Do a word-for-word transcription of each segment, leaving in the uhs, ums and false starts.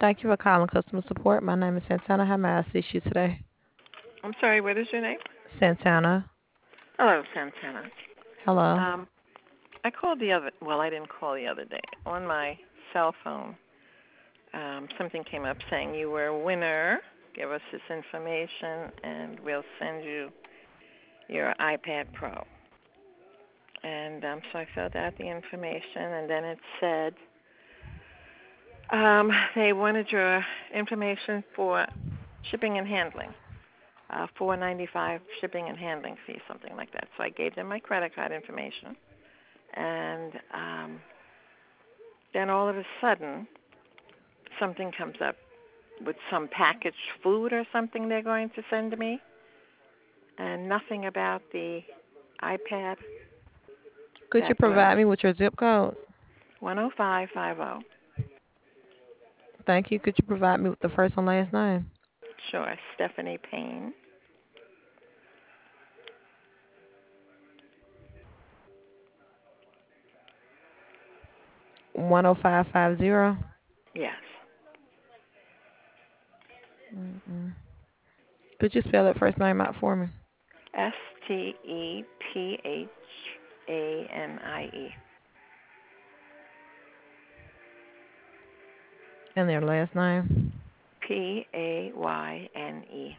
Thank you for calling customer support. My name is Santana. How may I assist you today? I'm sorry, what is your name? Santana. Hello, Santana. Hello. Um, I called the other, well, I didn't call the other day. On my cell phone, um, something came up saying you were a winner. Give us this information and we'll send you your iPad Pro. And um, so I filled out the information, and then it said um, they wanted your information for shipping and handling. Uh, four ninety five shipping and handling fee, something like that. So I gave them my credit card information, and um, then all of a sudden, something comes up with some packaged food or something they're going to send to me, and nothing about the iPad Could you that was provide me with your zip code? one oh five five oh. Thank you. Could you provide me with the first and last name? Sure, Stephanie Payne. one oh five five zero. Yes, Mm-mm. Could you spell that first name out for me? S T E P H A N I E. And their last name? P A Y N E.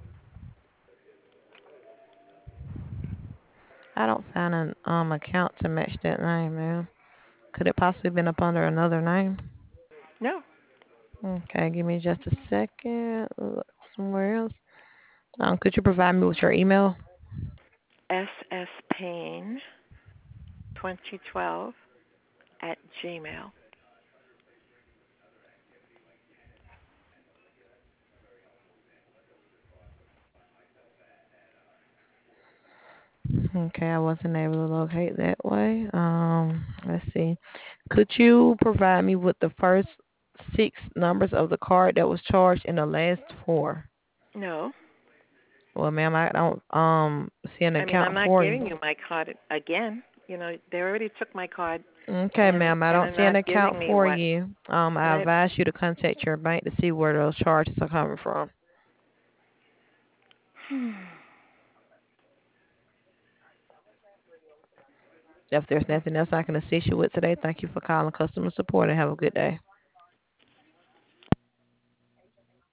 I don't find an um account to match that name, ma'am. Could it possibly been up under another name? No, Okay, give me just a second. Look somewhere else. Um, could you provide me with your email? S S Payne twenty twelve at Gmail. Okay, I wasn't able to locate that way. Um, let's see. Could you provide me with the first six numbers of the card that was charged in the last four? No, Well, ma'am, I don't um see an I mean account I'm not for you. giving you my card again. You know they already took my card Okay, and ma'am, I and don't are see an not account giving me for what. you. Um, And I I. advise you to contact your bank to see where those charges are coming from. If there's nothing else I can assist you with today, thank you for calling customer support and have a good day.